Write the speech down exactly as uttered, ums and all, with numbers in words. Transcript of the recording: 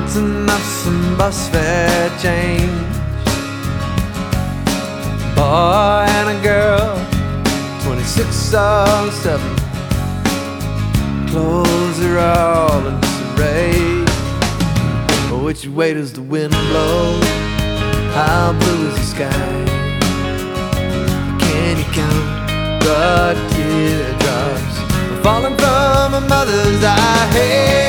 mountain of some bus fare change. Boy and a girl, twenty-six or seven. Clothes are all in disarray. Which way does the wind blow? How blue is the sky? Can you count the teardrops falling from a mother's eye? Hey,